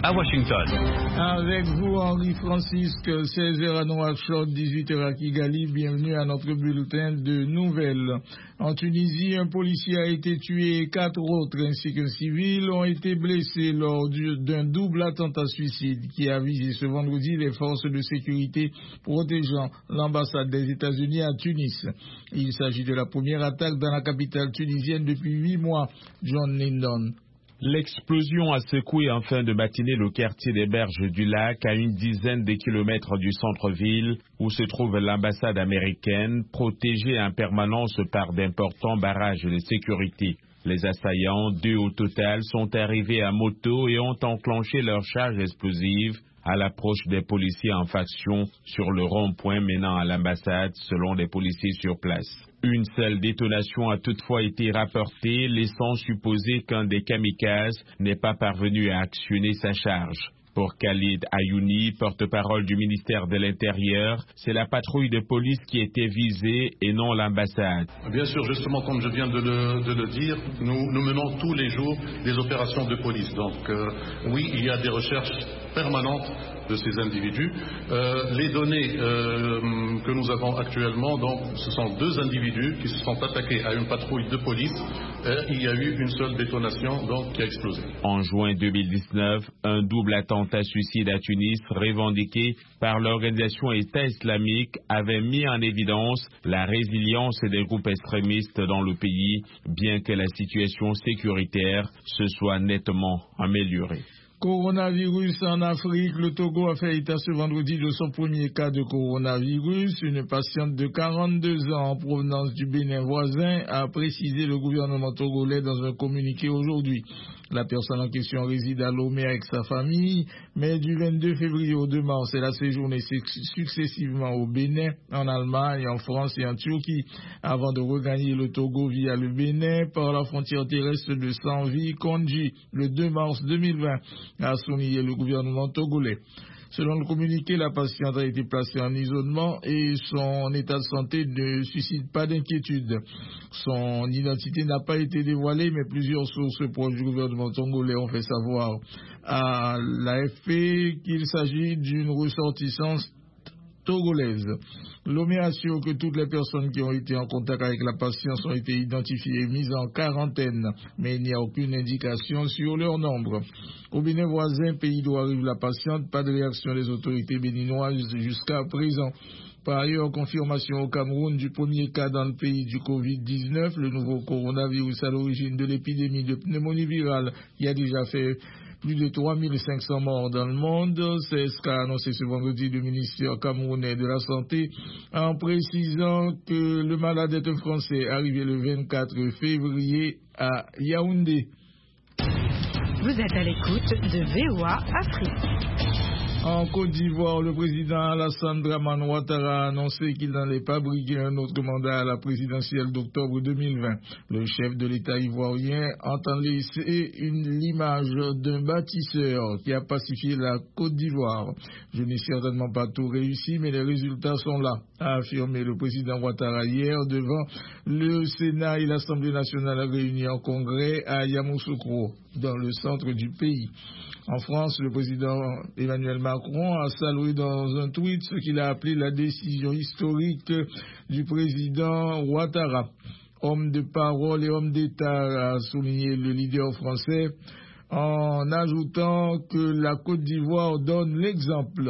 à Washington. Avec vous, Henri-Francisque, 16h à Nouakchott, 18h à Kigali. Bienvenue à notre bulletin de nouvelles. En Tunisie, un policier a été tué et 4 autres ainsi qu'un civil ont été blessés lors d'un double attentat suicide qui a visé ce vendredi les forces de sécurité protégeant l'ambassade des États-Unis à Tunis. Il s'agit de la première attaque dans la capitale tunisienne depuis 8 mois. John Lindon. L'explosion a secoué en fin de matinée le quartier des Berges du Lac, à une dizaine de kilomètres du centre-ville, où se trouve l'ambassade américaine, protégée en permanence par d'importants barrages de sécurité. Les assaillants, 2 au total, sont arrivés à moto et ont enclenché leur charge explosive à l'approche des policiers en faction sur le rond-point menant à l'ambassade, selon les policiers sur place. Une seule détonation a toutefois été rapportée, laissant supposer qu'un des kamikazes n'est pas parvenu à actionner sa charge. Pour Khalid Ayouni, porte-parole du ministère de l'Intérieur, c'est la patrouille de police qui était visée et non l'ambassade. Bien sûr, justement, comme je viens de le dire, nous menons tous les jours des opérations de police. Donc, oui, il y a des recherches permanentes de ces individus. Les données que nous avons actuellement, donc, ce sont 2 individus qui se sont attaqués à une patrouille de police. Il y a eu une seule détonation donc, qui a explosé. En juin 2019, un double attentat suicide à Tunis, revendiqué par l'organisation État islamique, avait mis en évidence la résilience des groupes extrémistes dans le pays, bien que la situation sécuritaire se soit nettement améliorée. Coronavirus en Afrique, le Togo a fait état ce vendredi de son premier cas de coronavirus. Une patiente de 42 ans en provenance du Bénin voisin a précisé le gouvernement togolais dans un communiqué aujourd'hui. La personne en question réside à Lomé avec sa famille, mais du 22 février au 2 mars, elle a séjourné successivement au Bénin, en Allemagne, en France et en Turquie, avant de regagner le Togo via le Bénin par la frontière terrestre de Sanvi-Kondji le 2 mars 2020, a souligné le gouvernement togolais. Selon le communiqué, la patiente a été placée en isolement et son état de santé ne suscite pas d'inquiétude. Son identité n'a pas été dévoilée, mais plusieurs sources proches du gouvernement togolais ont fait savoir à l'AFP qu'il s'agit d'une ressortissante togolaise. Lomé assure que toutes les personnes qui ont été en contact avec la patiente ont été identifiées et mises en quarantaine, mais il n'y a aucune indication sur leur nombre. Au Bénin voisin, pays d'où arrive la patiente, pas de réaction des autorités béninoises jusqu'à présent. Par ailleurs, confirmation au Cameroun du premier cas dans le pays du Covid-19, le nouveau coronavirus à l'origine de l'épidémie de pneumonie virale qui a déjà fait plus de 3500 morts dans le monde. C'est ce qu'a annoncé ce vendredi le ministère camerounais de la Santé en précisant que le malade est un Français arrivé le 24 février à Yaoundé. Vous êtes à l'écoute de VOA Afrique. En Côte d'Ivoire, le président Alassane Dramane Ouattara a annoncé qu'il n'allait pas briguer un autre mandat à la présidentielle d'octobre 2020. Le chef de l'État ivoirien entend laisser l'image d'un bâtisseur qui a pacifié la Côte d'Ivoire. Je n'ai certainement pas tout réussi, mais les résultats sont là, a affirmé le président Ouattara hier devant le Sénat et l'Assemblée nationale réunis en congrès à Yamoussoukro, dans le centre du pays. En France, le président Emmanuel Macron a salué dans un tweet ce qu'il a appelé la décision historique du président Ouattara. Homme de parole et homme d'État, a souligné le leader français, en ajoutant que la Côte d'Ivoire donne l'exemple.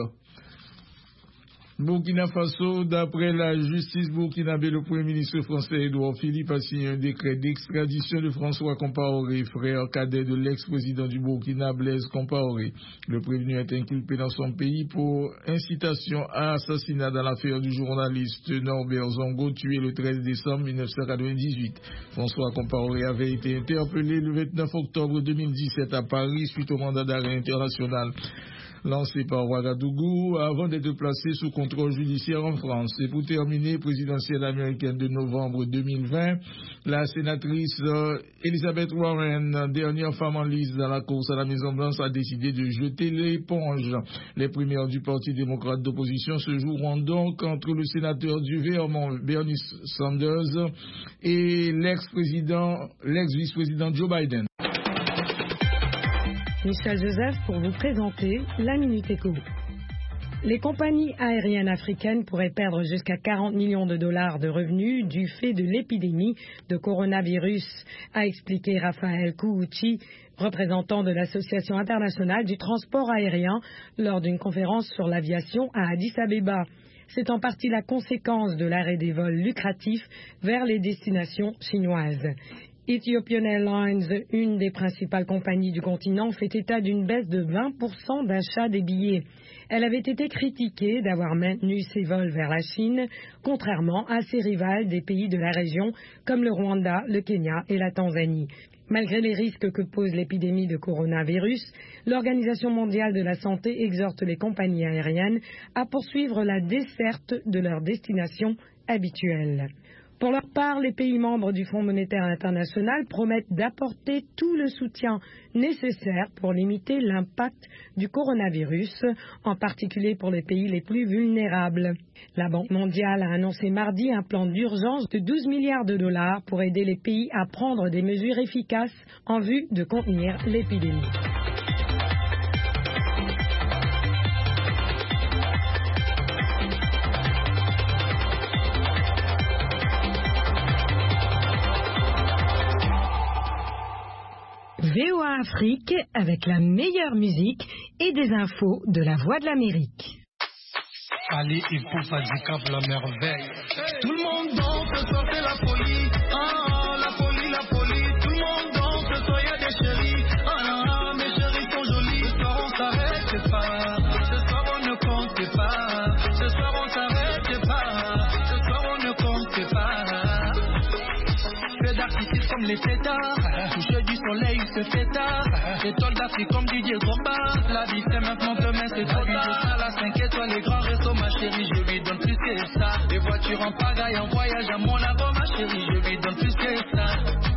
Burkina Faso, d'après la justice burkinabé, le Premier ministre français Édouard Philippe a signé un décret d'extradition de François Compaoré, frère cadet de l'ex-président du Burkina, Blaise Compaoré. Le prévenu est inculpé dans son pays pour incitation à assassinat dans l'affaire du journaliste Norbert Zongo, tué le 13 décembre 1998. François Compaoré avait été interpellé le 29 octobre 2017 à Paris suite au mandat d'arrêt international lancé par Ouagadougou avant d'être placé sous contrôle judiciaire en France. Et pour terminer, présidentielle américaine de novembre 2020, la sénatrice Elizabeth Warren, dernière femme en lice dans la course à la Maison-Blanche, a décidé de jeter l'éponge. Les primaires du Parti démocrate d'opposition se joueront donc entre le sénateur du Vermont, Bernie Sanders, et l'ex-vice-président Joe Biden. Michel Joseph pour vous présenter la Minute Éco. Les compagnies aériennes africaines pourraient perdre jusqu'à 40 millions de dollars de revenus du fait de l'épidémie de coronavirus, a expliqué Raphaël Kououchi, représentant de l'Association internationale du transport aérien, lors d'une conférence sur l'aviation à Addis Abeba. C'est en partie la conséquence de l'arrêt des vols lucratifs vers les destinations chinoises. Ethiopian Airlines, une des principales compagnies du continent, fait état d'une baisse de 20% d'achat des billets. Elle avait été critiquée d'avoir maintenu ses vols vers la Chine, contrairement à ses rivales des pays de la région comme le Rwanda, le Kenya et la Tanzanie. Malgré les risques que pose l'épidémie de coronavirus, l'Organisation mondiale de la santé exhorte les compagnies aériennes à poursuivre la desserte de leurs destinations habituelles. Pour leur part, les pays membres du Fonds monétaire international promettent d'apporter tout le soutien nécessaire pour limiter l'impact du coronavirus, en particulier pour les pays les plus vulnérables. La Banque mondiale a annoncé mardi un plan d'urgence de 12 milliards de dollars pour aider les pays à prendre des mesures efficaces en vue de contenir l'épidémie. VOA Afrique avec la meilleure musique et des infos de la Voix de l'Amérique. Ali Ipouf Handicap, la merveille. Tout le monde danse, ce soir c'est la folie. Ah, la folie, la folie. Tout le monde danse, ce soir y'a des chéris. Ah, mes chéris sont jolis. Ce soir on s'arrête pas. Ce soir on ne compte pas. Ce soir on s'arrête pas. Ce soir on ne compte pas. Feu d'artifice comme les pétards. Touche du soleil, il se fait tard. Étoile d'Afrique comme Didier Drogba. La vie c'est maintenant, demain c'est trop tard. À la 5 étoiles, les grands restos, ma chérie, je lui donne plus que ça. Les voitures en pagaille, en voyage à Monaco, ma chérie, je lui donne plus que ça.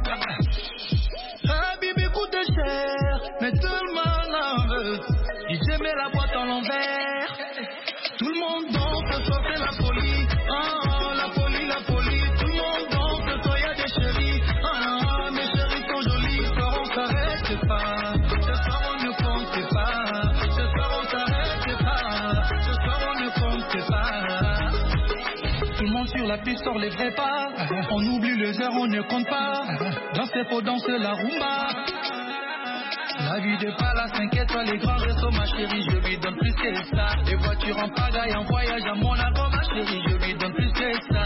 Ah, Bibi coûte cher, mais tout le monde en veut. DJ met la boîte en l'envers. Tout le monde danse, ce soir c'est la folie. Ah, la folie, la folie. Tout le monde danse, ce soir y'a des chéris. Ah, mes chéris sont jolis. Ce soir on s'arrête pas. Ce soir on ne compte pas. Ce soir on s'arrête pas. Ce soir on ne compte pas. Tout le monde sur la piste sort les vrais pas. On oublie les heures, on ne compte pas. Danser faut danser la rumba. La vie de palace, 5 étoiles, les grands restos, ma chérie, je lui donne plus que ça. Les voitures en pagaille, en voyage à Monaco, ma chérie, je lui donne plus que ça.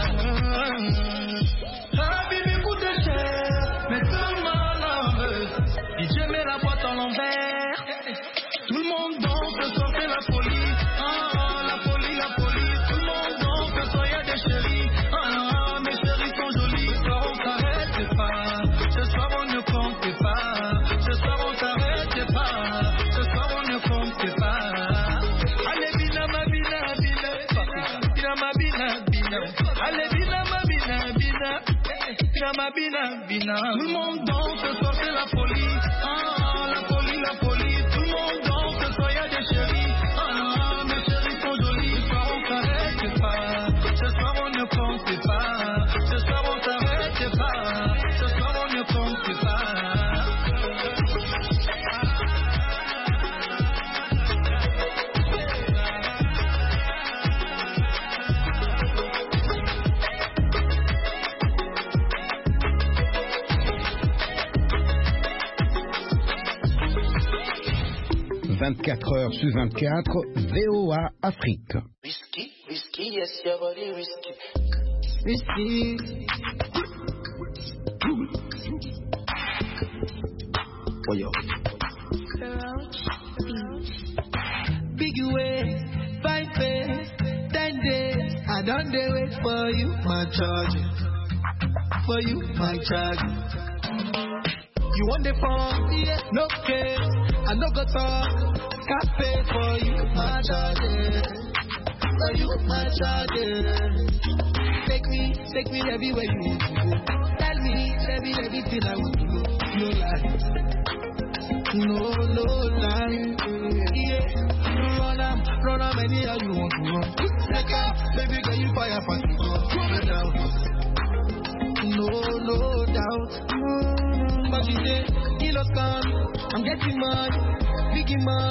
Ah, Bibi coûte cher, mais tout le monde en veut. DJ met la boîte en l'envers. Tout le monde danse, ce soir c'est la folie. Ah, la folie, la folie. Tout le monde danse, ce soir y'a des chéris. Ah, mes chéris sont jolis. Ce soir on s'arrête pas. Ce soir on ne compte pas. Ce soir on s'arrête pas. Ce soir on ne compte pas. Allez bina ma bina bina. Bina ma bina bina. Allez bina ma bina bina. Bina ma bina bina. Tout le monde danse, ce soir c'est la folie. Ah, la folie, la folie. Tout le monde danse, ce soir y'a des chéris. Ah, mes chéris sont jolis. Ce soir on s'arrête pas. Ce soir on ne compte pas. Ce soir on s'arrête pas. Ce soir on ne compte pas. 24 heures sur 24, VOA Afrique. Whiskey, whiskey, yes, your body whiskey. Whiskey. Oh, yo. Big way, 5 days, 10 days. I don't dare wait for you, my charge. For you, my charge. You want the phone? Yeah, no case. I no go talk. Cafe for you, my charge. For you, my charge. Take me everywhere you want to go. Tell me everything I want to go. No lie, no lie. Yeah, run am anyhow you want to run. Second, baby girl you fire fast to go. No doubt. But you say, kilos come, I'm getting money. Biggie Man.